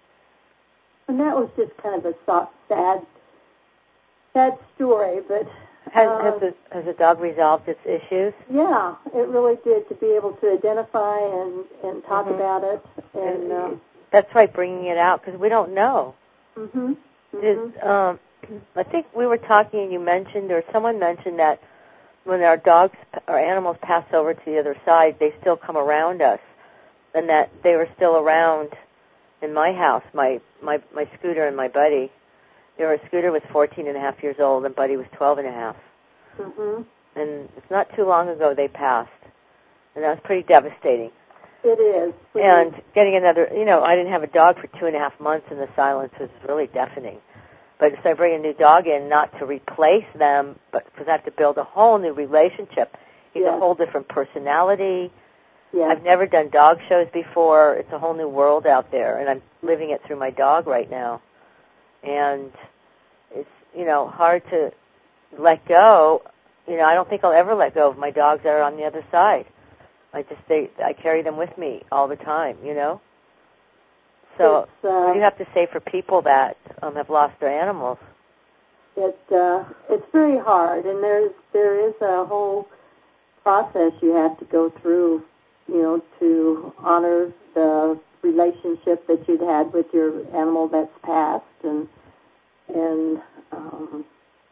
And that was just kind of a soft, sad, sad story, but... Has, uh, has, the, has the dog resolved its issues? Yeah, it really did, to be able to identify and, and talk mm-hmm. about it. And uh, That's right, bringing it out, because we don't know. Mm-hmm. Mm-hmm. Did, um, I think we were talking and you mentioned, or someone mentioned that when our dogs or animals pass over to the other side, they still come around us, and that they were still around in my house, my, my, my Scooter and my Buddy. They were, Scooter was fourteen and a half years old, and Buddy was twelve and a half. Mm-hmm. And it's not too long ago they passed, and that was pretty devastating. It is. And getting another, you know, I didn't have a dog for two and a half months, and the silence was really deafening. But so I bring a new dog in, not to replace them, but because I have to build a whole new relationship. He's yes. a whole different personality. Yes. I've never done dog shows before. It's a whole new world out there, and I'm living it through my dog right now. And it's, you know, hard to let go. You know, I don't think I'll ever let go of my dogs that are on the other side. I just they, I carry them with me all the time, you know. So, uh, what do you have to say for people that um, have lost their animals? It uh, it's very hard, and there's there is a whole process you have to go through, you know, to honor the relationship that you'd had with your animal that's passed, and and um,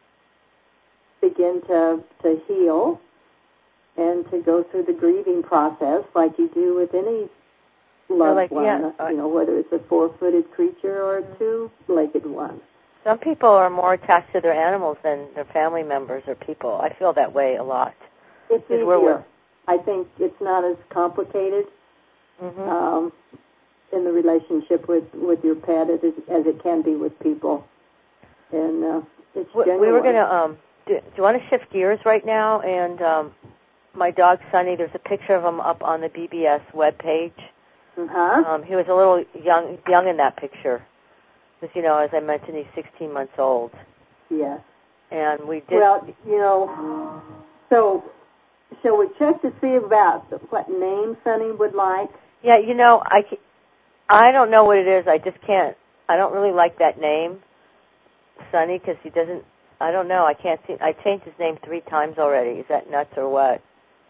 begin to to heal, and to go through the grieving process like you do with any loved like, one, yeah, you know, whether it's a four-footed creature or a two-legged one. Some people are more attached to their animals than their family members or people. I feel that way a lot. It's easier. We're, I think it's not as complicated mm-hmm. um, in the relationship with, with your pet as it, as it can be with people. And uh, it's we, genuine. We were going to, um, do, do you want to shift gears right now? And um, my dog, Sonny, there's a picture of him up on the B B S webpage. Uh-huh. Um, he was a little young, young in that picture. Because, you know, as I mentioned, he's sixteen months old. Yes. And we did... Well, you know, so shall we check to see about what name Sonny would like? Yeah, you know, I, I don't know what it is. I just can't... I don't really like that name, Sonny, because he doesn't... I don't know. I can't see... I changed his name three times already. Is that nuts or what?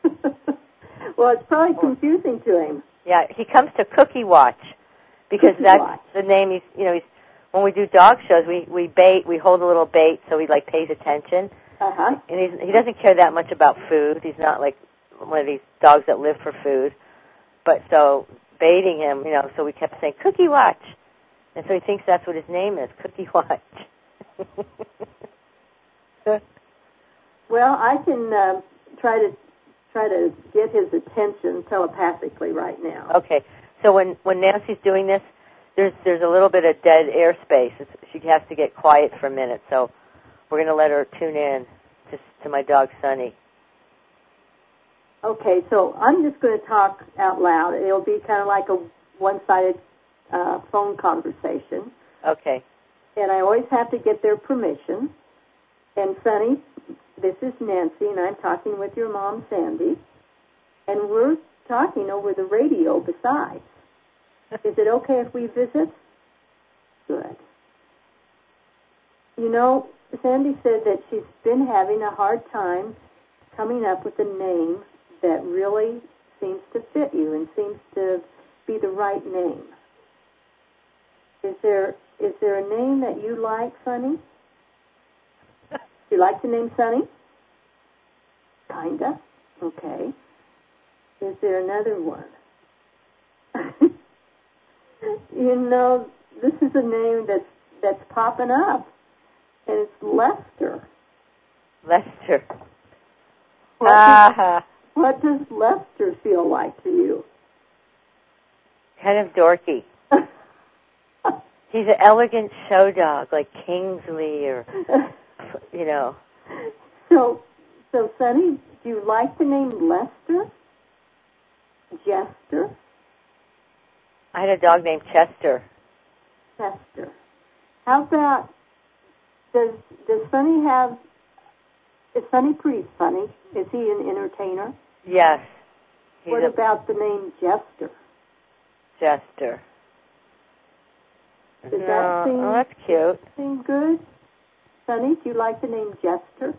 Well, it's probably confusing to him. Yeah, he comes to Cookie Watch because Cookie that's Watch. the name. He's, you know, he's when we do dog shows, we we bait, we hold a little bait so he like pays attention. Uh huh. And he's, he doesn't care that much about food. He's not like one of these dogs that live for food. But so baiting him, you know, so we kept saying Cookie Watch, and so he thinks that's what his name is, Cookie Watch. Well, I can uh, try to. try to get his attention telepathically right now. Okay. So when, when Nancy's doing this, there's there's a little bit of dead airspace. It's, she has to get quiet for a minute. So we're going to let her tune in to, to my dog, Sonny. Okay. So I'm just going to talk out loud. It'll be kind of like a one-sided uh, phone conversation. Okay. And I always have to get their permission. And Sonny, this is Nancy, and I'm talking with your mom, Sandy, and we're talking over the radio besides. Is it okay if we visit? Good. You know, Sandy said that she's been having a hard time coming up with a name that really seems to fit you and seems to be the right name. Is there is there a name that you like, Sonny? Do you like the name Sonny? Kinda. Okay. Is there another one? You know, this is a name that's that's popping up, and it's Lester. Lester. What, uh-huh. does, what does Lester feel like to you? Kind of dorky. He's an elegant show dog, like Kingsley, or you know. So, so Sonny, do you like the name Lester? Jester? I had a dog named Chester. Chester. How about, does does Sonny have, is Sonny pretty funny? Is he an entertainer? Yes. What a, about the name Jester? Jester. Does no, that seem, oh, that's cute. Seem good? Sonny, do you like the name Jester?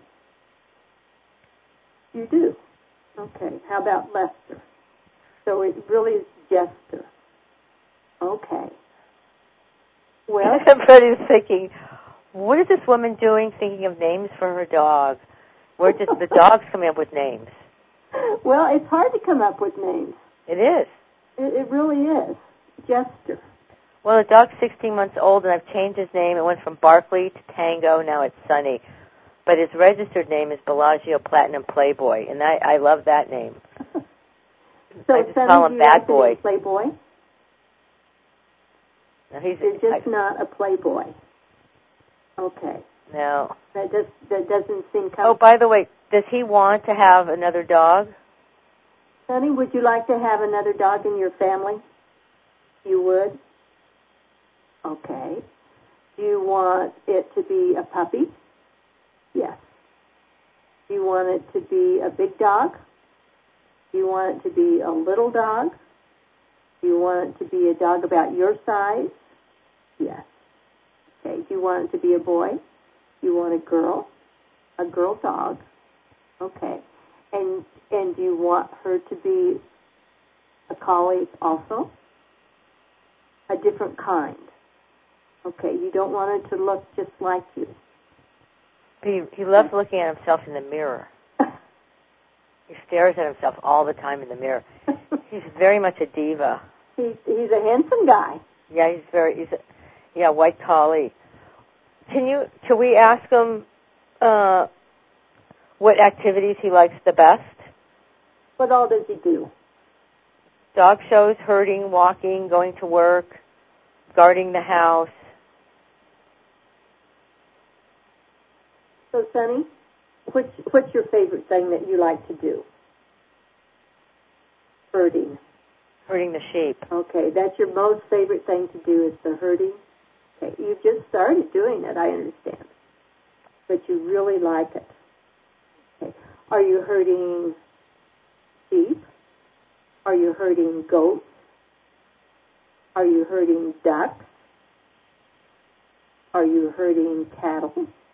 You do? Okay. How about Lester? So it really is Jester. Okay. Well, everybody's thinking, what is this woman doing thinking of names for her dog? Where does the dog's coming up with names? Well, it's hard to come up with names. It is. It, it really is. Jester. Well, the dog's sixteen months old, and I've changed his name. It went from Barkley to Tango. Now it's Sunny. But his registered name is Bellagio Platinum Playboy, and I, I love that name. So I just Sonny, call him do you Bad like the Boy. name Playboy? No, he's You're just I, not a playboy. Okay. No. That just that doesn't seem. Oh, by the way, does he want to have another dog? Sonny, would you like to have another dog in your family? You would? Okay. Do you want it to be a puppy? Yes. Do you want it to be a big dog? Do you want it to be a little dog? Do you want it to be a dog about your size? Yes. Okay. Do you want it to be a boy? Do you want a girl? A girl dog? Okay. And and do you want her to be a collie also? A different kind. Okay. You don't want her to look just like you. He he loves looking at himself in the mirror. He stares at himself all the time in the mirror. He's very much a diva. He's he's a handsome guy. Yeah, he's very he's a, yeah, white collie. Can you can we ask him uh, what activities he likes the best? What all does he do? Dog shows, herding, walking, going to work, guarding the house. So, Sonny, what's, what's your favorite thing that you like to do? Herding. Herding the sheep. Okay, that's your most favorite thing to do is the herding? Okay, you've just started doing it, I understand. But you really like it. Okay. Are you herding sheep? Are you herding goats? Are you herding ducks? Are you herding cattle?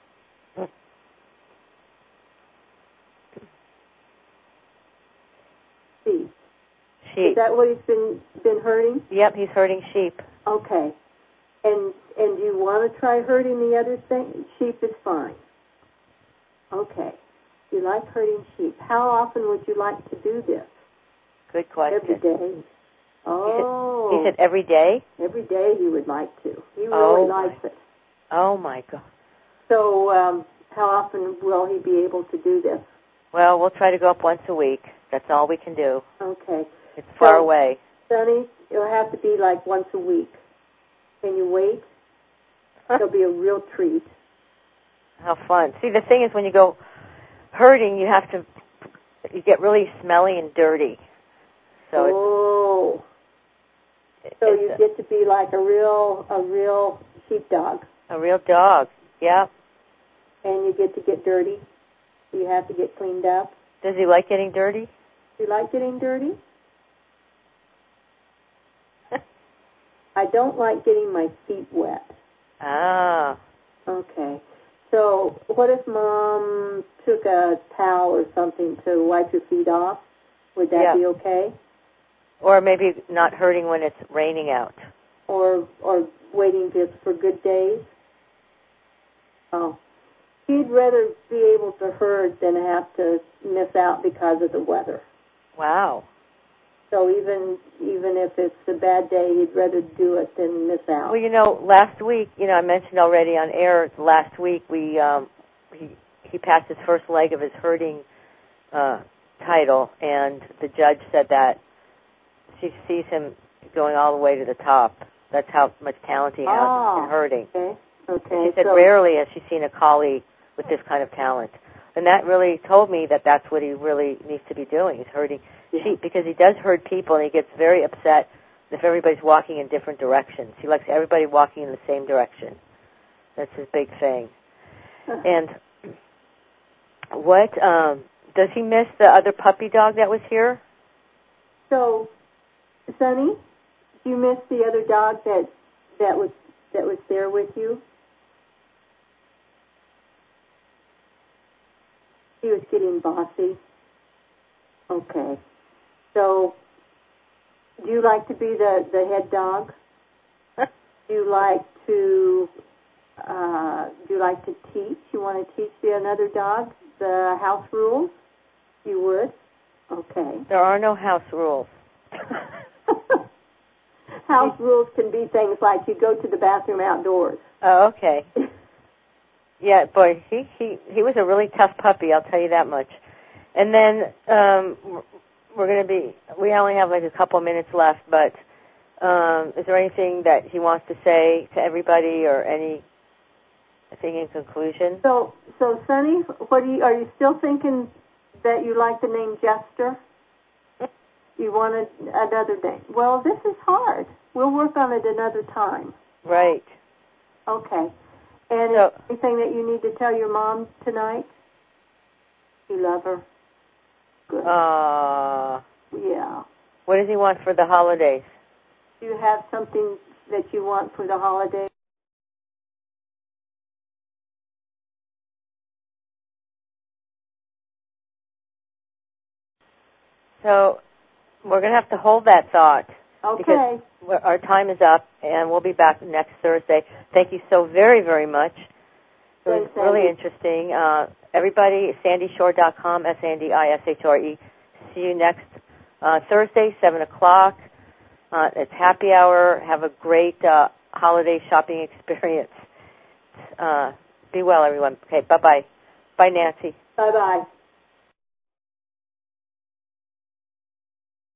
Sheep. Sheep. Is that what he's been been herding? Yep, he's herding sheep. Okay. And and you want to try herding the other thing? Sheep is fine. Okay. You like herding sheep. How often would you like to do this? Good question. Every day. Oh. He said, he said every day? Every day he would like to. He really oh likes my. it. Oh, my God. So um, how often will he be able to do this? Well, we'll try to go up once a week. That's all we can do. Okay. It's far so, away. Sonny, it'll have to be like once a week. Can you wait? It'll be a real treat. How fun. See, the thing is when you go herding, you have to, you get really smelly and dirty. So oh. It's, so it's you a, get to be like a real, a real sheepdog. A real dog, yeah. And you get to get dirty. You have to get cleaned up. Does he like getting dirty? Do you like getting dirty? I don't like getting my feet wet. Ah. Okay. So what if Mom took a towel or something to wipe your feet off? Would that yeah. be okay? Or maybe not herding when it's raining out. Or or waiting just for good days. Oh. He'd rather be able to herd than have to miss out because of the weather. Wow. So even even if it's a bad day, he'd rather do it than miss out. Well, you know, last week, you know, I mentioned already on air, last week we um, he, he passed his first leg of his herding uh, title, and the judge said that she sees him going all the way to the top. That's how much talent he has oh, in herding. Okay. Okay. She said so, rarely has she seen a collie with this kind of talent. And that really told me that that's what he really needs to be doing, is herding yeah. sheep, because he does herd people, and he gets very upset if everybody's walking in different directions. He likes everybody walking in the same direction. That's his big thing. And what, um, does he miss the other puppy dog that was here? So, Sonny, do you miss the other dog that that was that was there with you? He was getting bossy. Okay. So, do you like to be the, the head dog? Do you like to uh, do you like to teach? You want to teach the another dog the house rules? You would? Okay. There are no house rules. House rules can be things like you go to the bathroom outdoors. Oh, okay. Yeah, boy, he, he, he was a really tough puppy, I'll tell you that much. And then um, we're going to be, we only have like a couple minutes left, but um, is there anything that he wants to say to everybody, or anything in conclusion? So, so Sonny, what do you, are you still thinking that you like the name Jester? You wanted another name. Well, this is hard. We'll work on it another time. Right. Okay. And so, is there anything that you need to tell your mom tonight? You love her? Good. Uh, yeah. What does he want for the holidays? Do you have something that you want for the holidays? So, we're going to have to hold that thought. Okay. Because our time is up, and we'll be back next Thursday. Thank you so very, very much. It was Thanks, really Sandy. interesting. Uh, everybody, sandy shore dot com, S A N D I S H R E. See you next uh, Thursday, seven o'clock. Uh, it's happy hour. Have a great uh, holiday shopping experience. Uh, be well, everyone. Okay, bye-bye. Bye, Nancy. Bye-bye.